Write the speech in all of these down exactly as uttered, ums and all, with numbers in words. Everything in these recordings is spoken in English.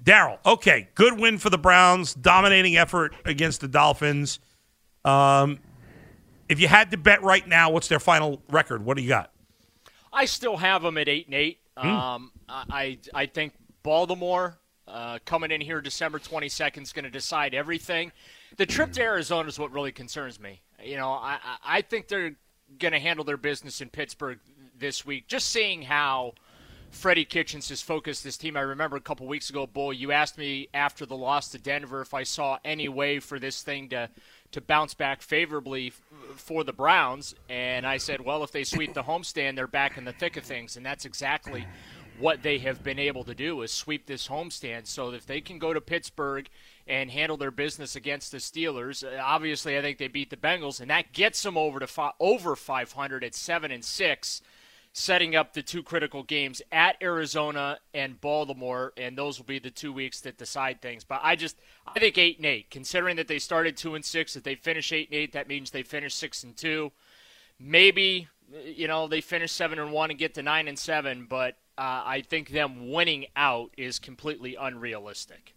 Daryl, okay, good win for the Browns, dominating effort against the Dolphins. Um, if you had to bet right now, what's their final record? What do you got? I still have them at eight and eight. Mm. Um, I I think Baltimore uh, coming in here December twenty-second is going to decide everything. The trip to Arizona is what really concerns me. You know, I I think they're going to handle their business in Pittsburgh this week. Just seeing how Freddie Kitchens has focused this team. I remember a couple weeks ago, Bull, you asked me after the loss to Denver if I saw any way for this thing to, to bounce back favorably f- for the Browns. And I said, well, if they sweep the homestand, they're back in the thick of things. And that's exactly what they have been able to do, is sweep this homestand. So if they can go to Pittsburgh and handle their business against the Steelers, obviously I think they beat the Bengals, and that gets them over to fi- over five hundred at seven and six. Setting up the two critical games at Arizona and Baltimore, and those will be the two weeks that decide things. But I just, I think eight and eight. Considering that they started two and six, if they finish eight and eight, that means they finish six and two. Maybe, you know, they finish seven and one and get to nine and seven. But uh, I think them winning out is completely unrealistic.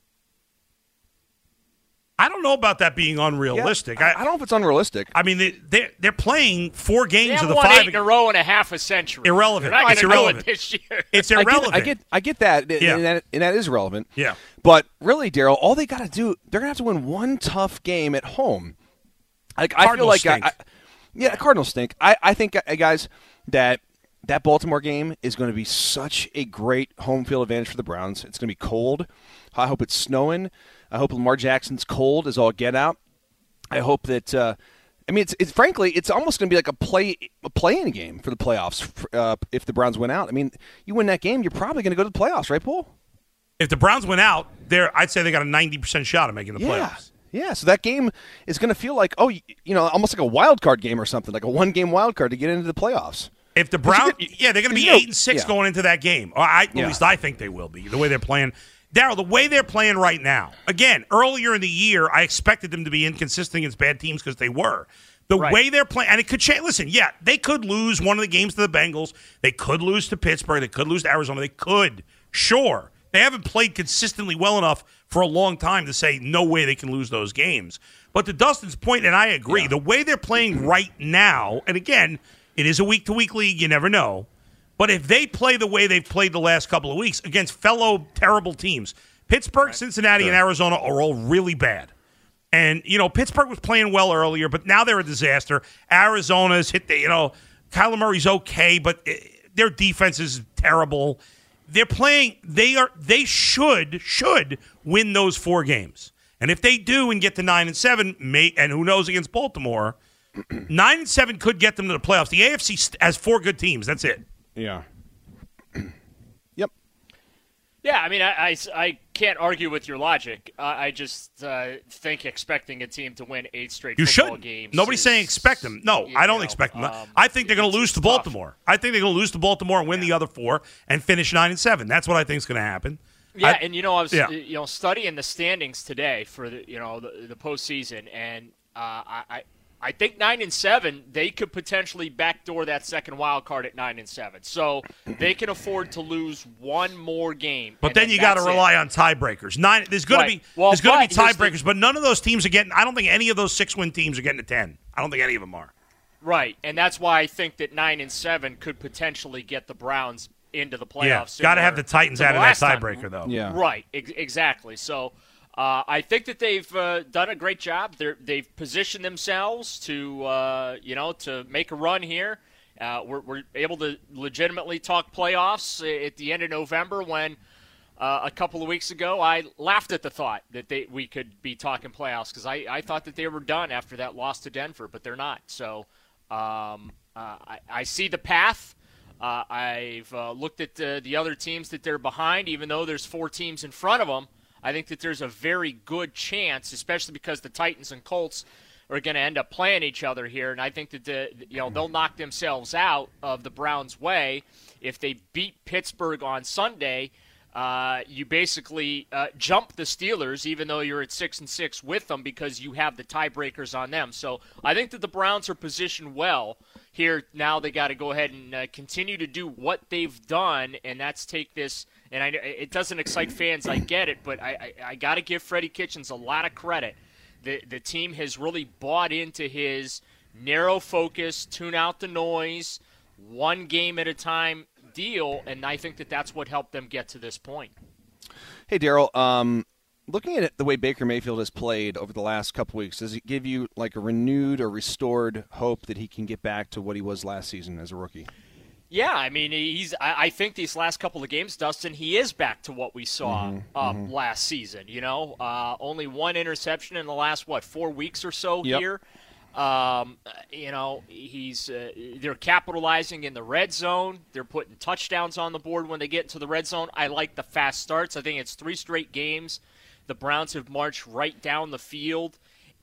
I don't know about that being unrealistic. Yeah, I, I, I don't know if it's unrealistic. I mean, they, they're, they're playing four games They of have the won five. eight in a row in a half a century. Irrelevant. They're not It's gonna do irrelevant. it this year. It's I get, irrelevant. I get, I get that, Yeah. and, that and that is relevant. Yeah. But really, Daryl, all they got to do, they're gonna have to win one tough game at home. Like I feel Cardinals like, stink. I, I, yeah, Cardinals stink. I, I think, uh, guys, that that Baltimore game is going to be such a great home field advantage for the Browns. It's going to be cold. I hope it's snowing. I hope Lamar Jackson's cold as all get out. I hope that. Uh, I mean, it's, it's frankly, it's almost going to be like a play a play-in game for the playoffs uh, if the Browns win out. I mean, you win that game, you're probably going to go to the playoffs, right, Paul? If the Browns win out, they're, I'd say they got a ninety percent shot of making the Yeah. playoffs. Yeah, so that game is going to feel like, oh, you know, almost like a wild card game or something, like a one-game wild card to get into the playoffs. If the Browns, you get- yeah, they're going to be you know- eight and six yeah. going into that game. Or I, at Yeah. least I think they will be, the way they're playing. Daryl, the way they're playing right now, again, earlier in the year, I expected them to be inconsistent against bad teams because they were. The Right. way they're playing, and it could change. Listen, yeah, they could lose one of the games to the Bengals. They could lose to Pittsburgh. They could lose to Arizona. They could, sure. They haven't played consistently well enough for a long time to say no way they can lose those games. But to Dustin's point, and I agree, Yeah. the way they're playing right now, and again, it is a week-to-week league, you never know. But if they play the way they've played the last couple of weeks against fellow terrible teams, Pittsburgh, Cincinnati, and Arizona are all really bad. And, you know, Pittsburgh was playing well earlier, but now they're a disaster. Arizona's hit the, you know, Kyler Murray's okay, but uh, their defense is terrible. They're playing, they are, they should, should win those four games. And if they do and get to nine and seven, may, and who knows against Baltimore, nine and seven could get them to the playoffs. The A F C st- has four good teams. That's it. Yeah. Yep. Yeah, I mean, I, I, I can't argue with your logic. I, I just uh, think expecting a team to win eight straight You football shouldn't. games. Nobody's is, saying expect them. No, you I don't know, expect them. um, I think they're going to lose it's to tough. Baltimore. I think they're going to lose to Baltimore and win the other four and finish nine and seven. That's what I think is going to happen. Yeah, I- and you know, I was yeah. you know studying the standings today for the you know the, the postseason, and uh, I. I I think nine and seven, they could potentially backdoor that second wild card at nine and seven. So they can afford to lose one more game. But and then you got to that's rely it. on tiebreakers. Nine. There's going Right. to be Well, there's going to be but here's the- tiebreakers, but none of those teams are getting. I don't think any of those six win teams are getting to ten. I don't think any of them are. Right, and that's why I think that nine and seven could potentially get the Browns into the Yeah, playoffs. got to similar have the Titans to out of that last time. tiebreaker though. Yeah. Right, ex- exactly. So uh, I think that they've uh, done a great job. They're, they've positioned themselves to, uh, you know, to make a run here. Uh, we're, we're able to legitimately talk playoffs at the end of November when uh, a couple of weeks ago I laughed at the thought that they we could be talking playoffs because I, I thought that they were done after that loss to Denver, but they're not. So um, uh, I, I see the path. Uh, I've uh, looked at the, the other teams that they're behind, even though there's four teams in front of them. I think that there's a very good chance, especially because the Titans and Colts are going to end up playing each other here, and I think that the, you know they'll knock themselves out of the Browns' way if they beat Pittsburgh on Sunday. Uh, you basically uh, jump the Steelers, even though you're at six and six with them, because you have the tiebreakers on them. So I think that the Browns are positioned well here now they got to go ahead and uh, continue to do what they've done, and that's take this. And I, it doesn't excite fans, I get it, but I, I, I got to give Freddie Kitchens a lot of credit. The the team has really bought into his narrow focus, tune out the noise, one game at a time deal, and I think that that's what helped them get to this point. Hey, Daryl, um, looking at it, the way Baker Mayfield has played over the last couple weeks, does it give you like a renewed or restored hope that he can get back to what he was last season as a rookie? Yeah, I mean, he's. I, I think these last couple of games, Dustin, he is back to what we saw mm-hmm, um, mm-hmm. last season. You know, uh, only one interception in the last what four weeks or so yep. here. Um, you know, he's uh, they're capitalizing in the red zone. They're putting touchdowns on the board when they get into the red zone. I like the fast starts. I think it's three straight games. The Browns have marched right down the field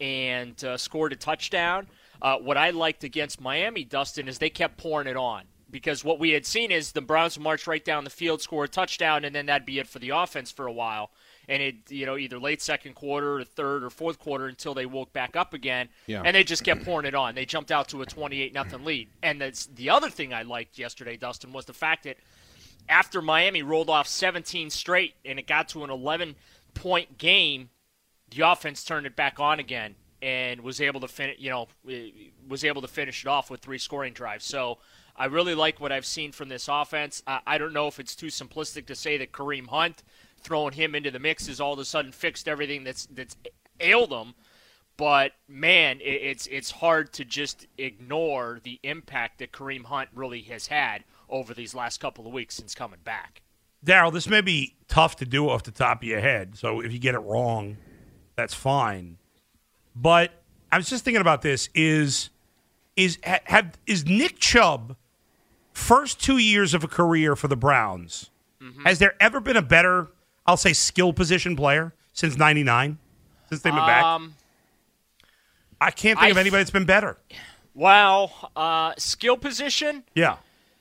and uh, scored a touchdown. Uh, what I liked against Miami, Dustin, is they kept pouring it on. Because what we had seen is the Browns would march right down the field, score a touchdown, and then that'd be it for the offense for a while. And it, you know, either late second quarter or third or fourth quarter until they woke back up again. Yeah. And they just kept pouring it on. They jumped out to a twenty-eight nothing lead. And that's, the other thing I liked yesterday, Dustin, was the fact that after Miami rolled off seventeen straight and it got to an eleven-point game, the offense turned it back on again and was able to fin- you know, was able to finish it off with three scoring drives. So I really like what I've seen from this offense. Uh, I don't know if it's too simplistic to say that Kareem Hunt, throwing him into the mix, has all of a sudden fixed everything that's that's ailed him. But, man, it, it's it's hard to just ignore the impact that Kareem Hunt really has had over these last couple of weeks since coming back. Daryl, this may be tough to do off the top of your head, so if you get it wrong, that's fine. But I was just thinking about this. Is is have is Nick Chubb first two years of a career for the Browns? Mm-hmm. Has there ever been a better, I'll say, skill position player since ninety-nine? Since they've been back? Um, I can't think I, of anybody that's been better. Well, uh, skill position? Yeah.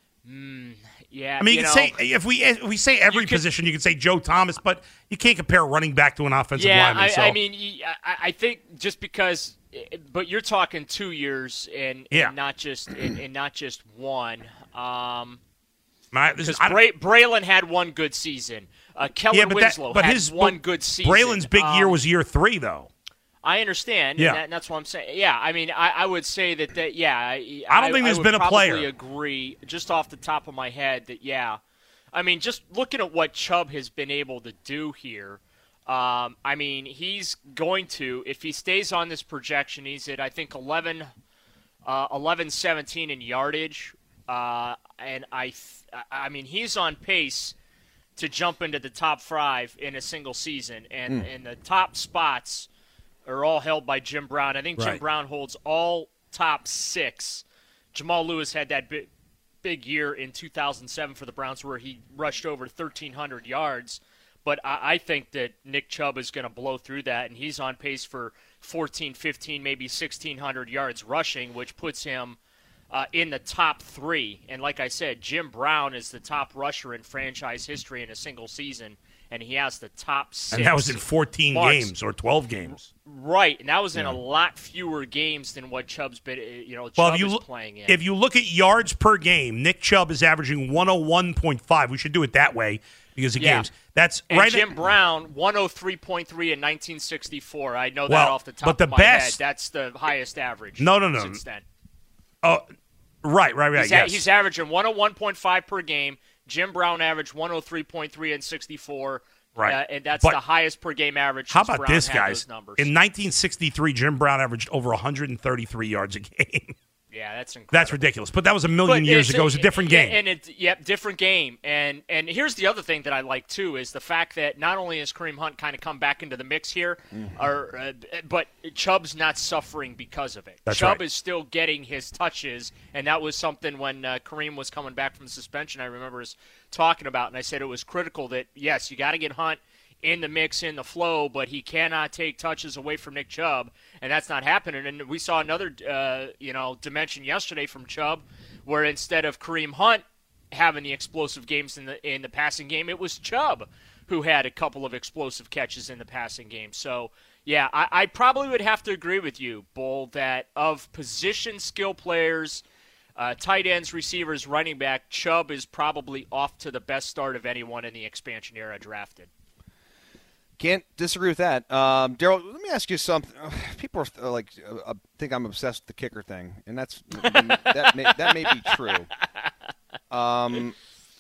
Mm, yeah. I mean, you, you can know, say if we if we say every you could, position, you could say Joe Thomas, but you can't compare a running back to an offensive yeah, lineman. I, so. I mean, I, I think just because, but you're talking two years and, yeah. and not just and, and not just one. Um, Because Bray, Braylon had one good season. Uh, Kellen yeah, but Winslow that, but had his, one good season. Braylon's big um, year was year three, though. I understand, yeah. and, that, and that's what I'm saying. Yeah, I mean, I, I would say that, that yeah. I, I don't think there's I would been a player. I probably agree, just off the top of my head, that, yeah. I mean, just looking at what Chubb has been able to do here, um, I mean, he's going to, if he stays on this projection, he's at, I think, eleven, uh, eleven seventeen in yardage. Uh, and I, th- I mean, he's on pace to jump into the top five in a single season, and, mm. and the top spots are all held by Jim Brown. I think Jim right. Brown holds all top six. Jamal Lewis had that big, big year in two thousand seven for the Browns where he rushed over thirteen hundred yards. But I, I think that Nick Chubb is going to blow through that, and he's on pace for fourteen, fifteen, maybe sixteen hundred yards rushing, which puts him uh, in the top three. And like I said, Jim Brown is the top rusher in franchise history in a single season, and he has the top six. And that was in fourteen marks. games or twelve games. Right, and that was in yeah. a lot fewer games than what Chubb's been, you know, Chubb well, if you is look, playing in. If you look at yards per game, Nick Chubb is averaging one oh one point five. We should do it that way because of yeah. games. That's and right. Jim at, Brown, one oh three point three in nineteen sixty-four. I know that well, off the top but the of my best, head. That's the highest average. No, no, no. Since then. Oh, right, right, right. He's, yes. a, he's averaging one oh one point five per game. Jim Brown averaged one oh three point three in sixty-four. Right. Uh, and that's but the highest per game average. How since about Brown this, had guys? those numbers. In nineteen sixty-three, Jim Brown averaged over one hundred thirty-three yards a game. Yeah, that's incredible. That's ridiculous. But that was a million but years ago. It was a different game. And it, yep, different game. And and here's the other thing that I like too is the fact that not only has Kareem Hunt kind of come back into the mix here, mm-hmm. or uh, but Chubb's not suffering because of it. That's Chubb right. is still getting his touches, and that was something when uh, Kareem was coming back from suspension. I remember us talking about, and I said it was critical that yes, you got to get Hunt in the mix, in the flow, but he cannot take touches away from Nick Chubb, and that's not happening. And we saw another, uh, you know, dimension yesterday from Chubb, where instead of Kareem Hunt having the explosive games in the in the passing game, it was Chubb who had a couple of explosive catches in the passing game. So, yeah, I, I probably would have to agree with you, Bull, that of position skill players, Uh, tight ends, receivers, running back, Chubb is probably off to the best start of anyone in the expansion era drafted. Can't disagree with that. Um, Daryl, let me ask you something. People are uh, like uh, think I'm obsessed with the kicker thing, and that's that may, that may be true. Um,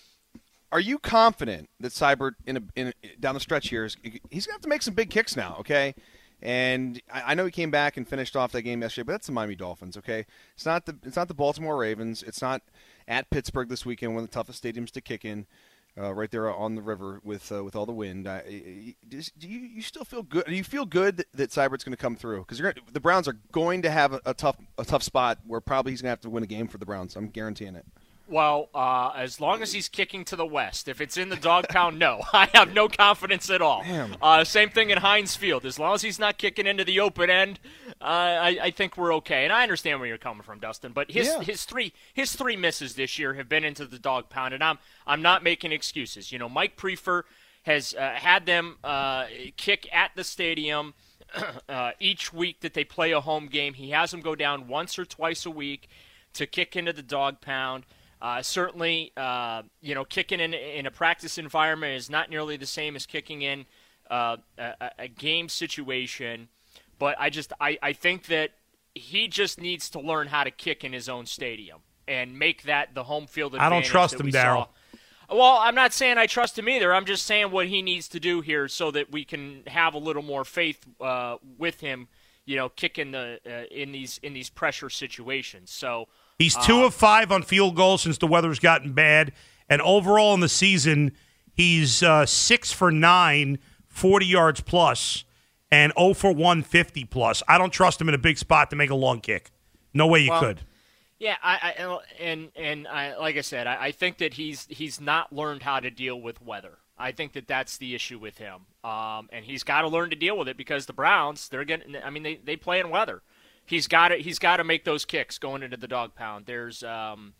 are you confident that Seibert in, a, in a, down the stretch here is he's gonna have to make some big kicks now? Okay. And I know he came back and finished off that game yesterday, but that's the Miami Dolphins, okay? It's not the it's not the Baltimore Ravens. It's not at Pittsburgh this weekend, one of the toughest stadiums to kick in, uh, right there on the river with uh, with all the wind. Uh, do you you still feel good? Do you feel good that, that Seibert's going to come through? Because the Browns are going to have a, a tough a tough spot where probably he's going to have to win a game for the Browns. I'm guaranteeing it. Well, uh, as long as he's kicking to the west. If it's in the dog pound, no. I have no confidence at all. Uh, same thing in Heinz Field. As long as he's not kicking into the open end, uh, I, I think we're okay. And I understand where you're coming from, Dustin. But his yeah. his three his three misses this year have been into the dog pound, and I'm I'm not making excuses. You know, Mike Prefer has uh, had them uh, kick at the stadium uh, each week that they play a home game. He has them go down once or twice a week to kick into the dog pound. Uh, certainly, uh, you know, kicking in in a practice environment is not nearly the same as kicking in uh, a, a game situation. But I just I, I think that he just needs to learn how to kick in his own stadium and make that the home field advantage. I don't trust him, Daryl. Well, I'm not saying I trust him either. I'm just saying what he needs to do here so that we can have a little more faith uh, with him, you know, kicking the uh, in these in these pressure situations. So. He's two uh, of five on field goals since the weather's gotten bad. And overall in the season, he's uh, six for nine, forty yards plus, and zero for one, fifty plus. I don't trust him in a big spot to make a long kick. No way you well, could. Yeah, I, I and and I, like I said, I, I think that he's he's not learned how to deal with weather. I think that that's the issue with him, um, and he's got to learn to deal with it because the Browns, they're getting. I mean, they, they play in weather. He's got to he's got to make those kicks going into the dog pound. There's um,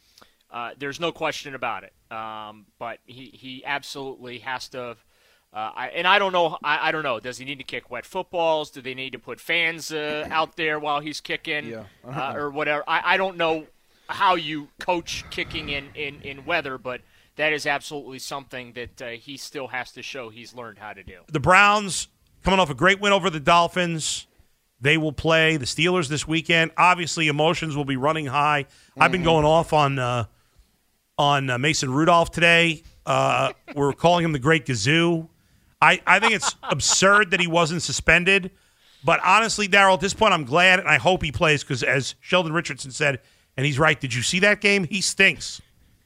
uh, there's no question about it. Um, but he, he absolutely has to. Uh, I, and I don't know. I, I don't know. Does he need to kick wet footballs? Do they need to put fans uh, out there while he's kicking, yeah. uh, or whatever? I, I don't know how you coach kicking in, in, in weather, but that is absolutely something that uh, he still has to show he's learned how to do. The Browns coming off a great win over the Dolphins. They will play the Steelers this weekend. Obviously, emotions will be running high. Mm-hmm. I've been going off on uh, on uh, Mason Rudolph today. Uh, we're calling him the Great Gazoo. I, I think it's absurd that he wasn't suspended. But honestly, Daryl, at this point, I'm glad, and I hope he plays because, as Sheldon Richardson said, and he's right, did you see that game? He stinks.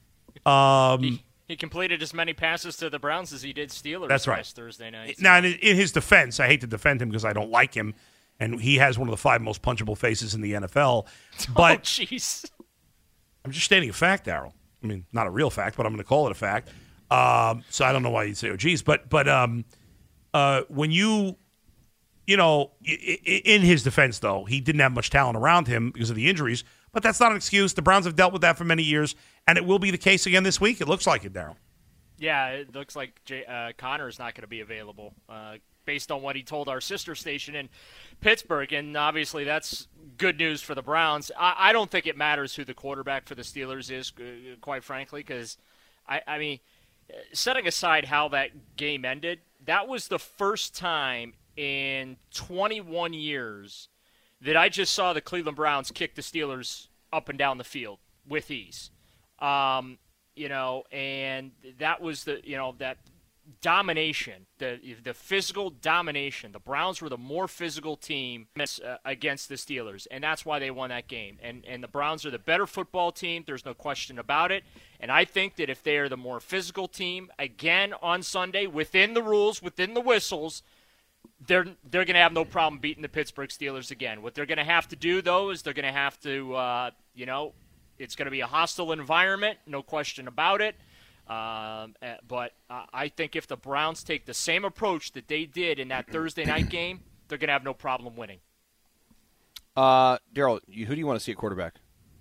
Um, he, he completed as many passes to the Browns as he did Steelers that's right. last Thursday night. So. Now, in, in his defense, I hate to defend him because I don't like him. And he has one of the five most punchable faces in the N F L. But oh, jeez. I'm just stating a fact, Daryl. I mean, not a real fact, but I'm going to call it a fact. Um, so I don't know why you'd say, oh, geez. But, but um, uh, when you, you know, in his defense, though, he didn't have much talent around him because of the injuries. But that's not an excuse. The Browns have dealt with that for many years, and it will be the case again this week. It looks like it, Daryl. Yeah, it looks like Jay, uh, Connor is not going to be available uh, based on what he told our sister station in Pittsburgh, and obviously that's good news for the Browns. I, I don't think it matters who the quarterback for the Steelers is, uh, quite frankly, because, I, I mean, setting aside how that game ended, that was the first time in twenty-one years that I just saw the Cleveland Browns kick the Steelers up and down the field with ease. Um, you know, and that was the, you know, that domination, the the physical domination. The Browns were the more physical team uh, against the Steelers, and that's why they won that game. And and the Browns are the better football team. There's no question about it. And I think that if they are the more physical team, again on Sunday, within the rules, within the whistles, they're they're going to have no problem beating the Pittsburgh Steelers again. What they're going to have to do, though, is they're going to have to, uh, you know, it's going to be a hostile environment, no question about it. Um, but uh, I think if the Browns take the same approach that they did in that Thursday night game, they're going to have no problem winning. Uh, Daryl, who do you want to see at quarterback?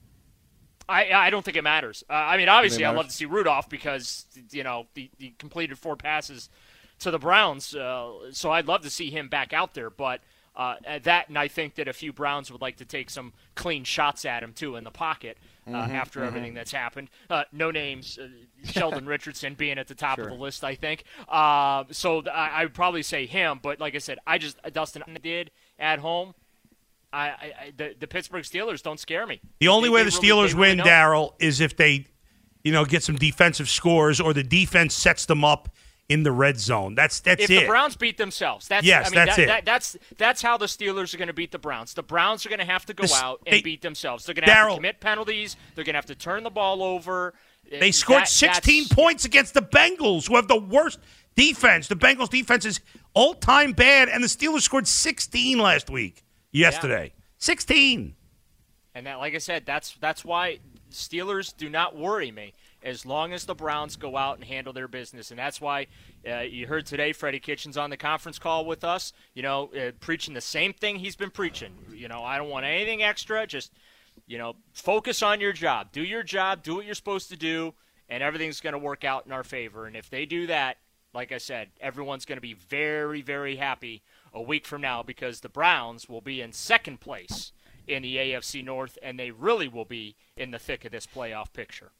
I I don't think it matters. Uh, I mean, obviously, I'd love to see Rudolph because, you know, he, he completed four passes to the Browns, uh, so I'd love to see him back out there. But Uh, that, and I think that a few Browns would like to take some clean shots at him, too, in the pocket uh, mm-hmm, after mm-hmm. everything that's happened. Uh, no names, uh, Sheldon Richardson being at the top sure. of the list, I think. Uh, so I, I would probably say him, but like I said, I just Dustin did at home. I, I the, the Pittsburgh Steelers don't scare me. The only they, way they the really, Steelers really win, Daryl, is if they, you know, get some defensive scores or the defense sets them up in the red zone. That's that's if it. If the Browns beat themselves, that's yes, I mean, that's that, it. That, that's that's how the Steelers are going to beat the Browns. The Browns are going to have to go this, out and they, beat themselves. They're going to have Darryl, to commit penalties. They're going to have to turn the ball over. They scored that, sixteen points against the Bengals, who have the worst defense. The Bengals' defense is all-time bad, and the Steelers scored sixteen last week, yesterday. Yeah. sixteen. And that, like I said, that's that's why Steelers do not worry me as long as the Browns go out and handle their business. And that's why uh, you heard today Freddie Kitchens on the conference call with us, you know, uh, preaching the same thing he's been preaching. You know, I don't want anything extra. Just, you know, focus on your job. Do your job. Do what you're supposed to do, and everything's going to work out in our favor. And if they do that, like I said, everyone's going to be very, very happy a week from now because the Browns will be in second place in the A F C North, and they really will be in the thick of this playoff picture.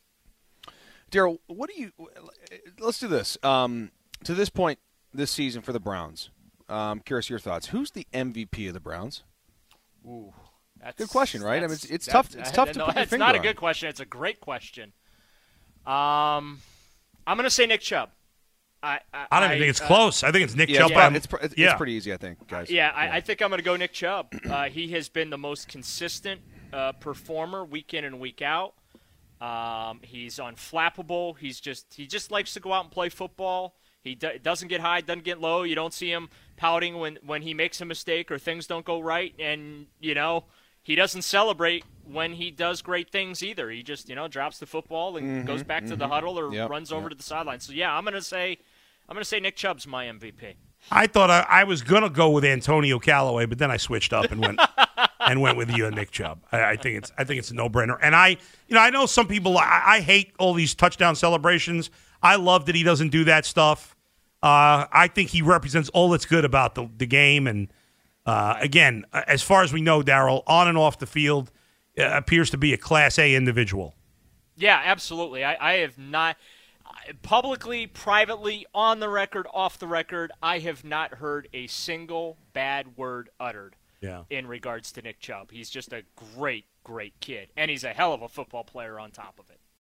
Daryl, what do you – let's do this. Um, to this point this season for the Browns, um, curious your thoughts. Who's the M V P of the Browns? Ooh, that's good question, right? I mean, it's, it's that, tough. It's tough to no, put your it's finger not a on. good question. It's a great question. Um, I'm going to say Nick Chubb. I, I, I don't even think it's uh, close. I think it's Nick yeah, Chubb. Yeah, it's, it's, yeah. it's pretty easy, I think, guys. Yeah, I, I think I'm going to go Nick Chubb. Uh, he has been the most consistent uh, performer week in and week out. Um, he's unflappable. He's just he just likes to go out and play football. He do, doesn't get high, doesn't get low. You don't see him pouting when, when he makes a mistake or things don't go right. And, you know, he doesn't celebrate when he does great things either. He just, you know, drops the football and mm-hmm, goes back mm-hmm. to the huddle or yep, runs over yep. to the sideline. So, yeah, I'm going to say I'm going to say Nick Chubb's my M V P. I thought I, I was going to go with Antonio Callaway, but then I switched up and went and went with you and Nick Chubb. I, I think it's I think it's a no-brainer. And I, you know, I know some people. I, I hate all these touchdown celebrations. I love that he doesn't do that stuff. Uh, I think he represents all that's good about the the game. And uh, again, as far as we know, Daryl, on and off the field, uh, appears to be a Class A individual. Yeah, absolutely. I, I have not. Publicly, privately, on the record, off the record, I have not heard a single bad word uttered yeah. in regards to Nick Chubb. He's just a great, great kid, and he's a hell of a football player on top of it.